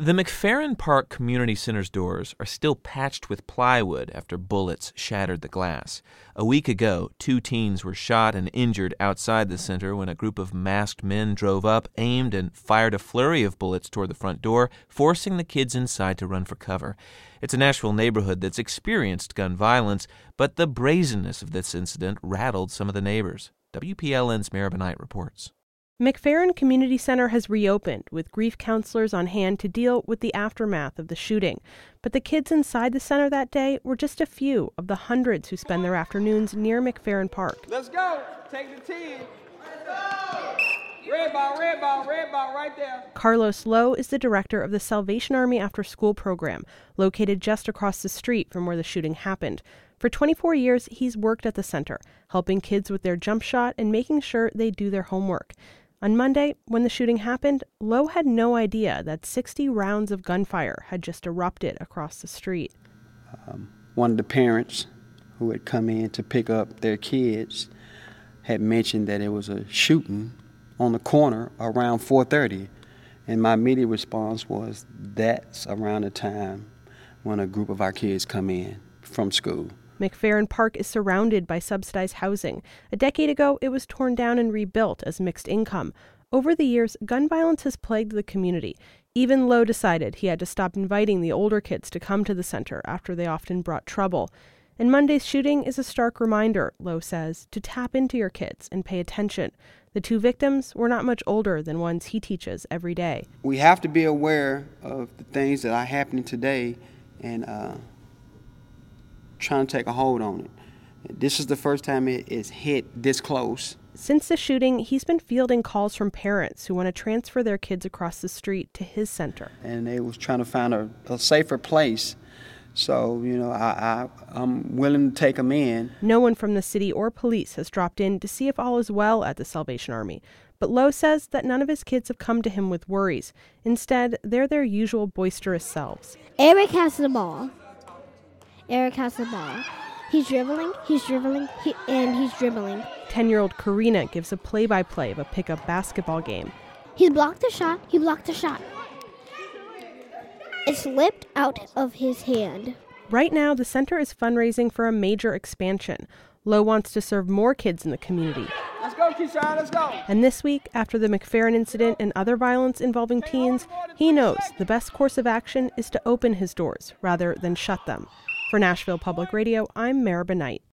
The McFerrin Park Community Center's doors are still patched with plywood after bullets shattered the glass. A week ago, 2 teens were shot and injured outside the center when a group of masked men drove up, aimed, and fired a flurry of bullets toward the front door, forcing the kids inside to run for cover. It's a Nashville neighborhood that's experienced gun violence, but the brazenness of this incident rattled some of the neighbors. WPLN's Maribel Knight reports. McFerrin Community Center has reopened with grief counselors on hand to deal with the aftermath of the shooting. But the kids inside the center that day were just a few of the hundreds who spend their afternoons near McFerrin Park. Let's go. Take the 10. Let's go. Red ball right there. Carlos Lowe is the director of the Salvation Army After School program, located just across the street from where the shooting happened. For 24 years, he's worked at the center, helping kids with their jump shot and making sure they do their homework. On Monday, when the shooting happened, Lowe had no idea that 60 rounds of gunfire had just erupted across the street. One of the parents who had come in to pick up their kids had mentioned that it was a shooting on the corner around 4:30, and my immediate response was, that's around the time when a group of our kids come in from school. McFerrin Park is surrounded by subsidized housing. A decade ago, it was torn down and rebuilt as mixed income. Over the years, gun violence has plagued the community. Even Lowe decided he had to stop inviting the older kids to come to the center after they often brought trouble. And Monday's shooting is a stark reminder, Lowe says, to tap into your kids and pay attention. The 2 victims were not much older than ones he teaches every day. We have to be aware of the things that are happening today and trying to take a hold on it. This is the first time it's hit this close. Since the shooting, he's been fielding calls from parents who want to transfer their kids across the street to his center. And they was trying to find a safer place. So, I'm willing to take them in. No one from the city or police has dropped in to see if all is well at the Salvation Army. But Lowe says that none of his kids have come to him with worries. Instead, they're their usual boisterous selves. Eric has the ball. He's dribbling, he's dribbling. 10-year-old Karina gives a play-by-play of a pickup basketball game. He blocked the shot. It slipped out of his hand. Right now, the center is fundraising for a major expansion. Lowe wants to serve more kids in the community. Let's go, Keyshawn, let's go. And this week, after the McFerrin incident and other violence involving teens, he knows the best course of action is to open his doors rather than shut them. For Nashville Public Radio, I'm Maribel Knight.